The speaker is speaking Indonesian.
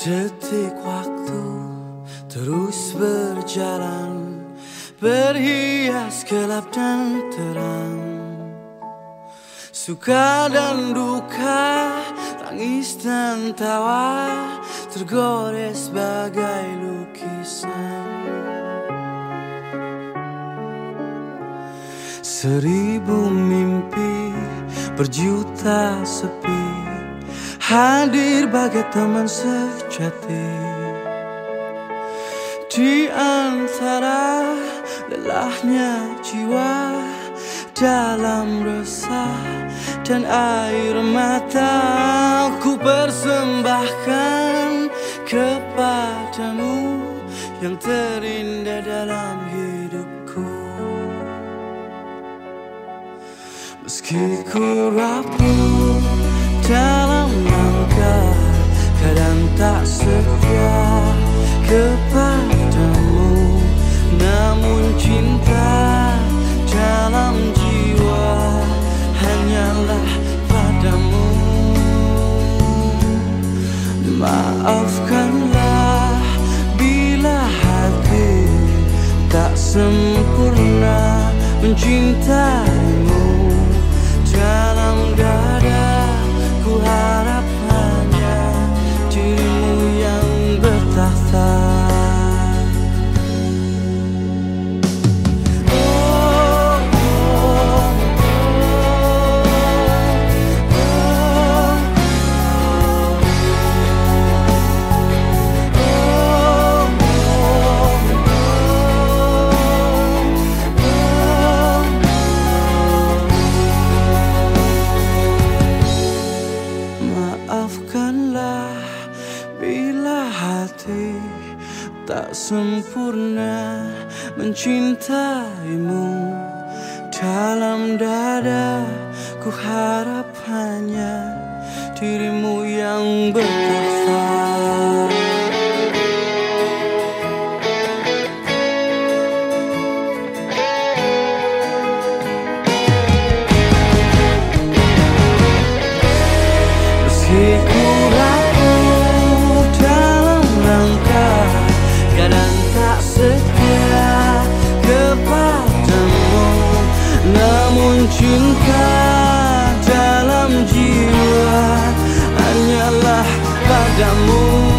Detik waktu terus berjalan, berhias gelap dan terang, suka dan duka, tangis dan tawa, tergores bagai lukisan. Seribu mimpi, berjuta sepi, hadir bagai teman sejati. Di antara lelahnya jiwa, dalam resah dan air mata, ku persembahkan kepadamu yang terindah dalam hidupku. Meski ku rapuh dalam langkah, kadang tak setia kepadamu, namun cinta dalam jiwa hanyalah padamu. Maafkanlah bila hati tak sempurna mencintaimu. Dalam dada ku harap hanya dirimu yang bertahta. Maafkanlah bila hati tak sempurna mencintaimu. Dalam dada ku harap hanya dirimu yang bertahta. Ku rapuh dalam langkah, kadang tak setia kepadamu, namun cinta dalam jiwa hanyalah padamu.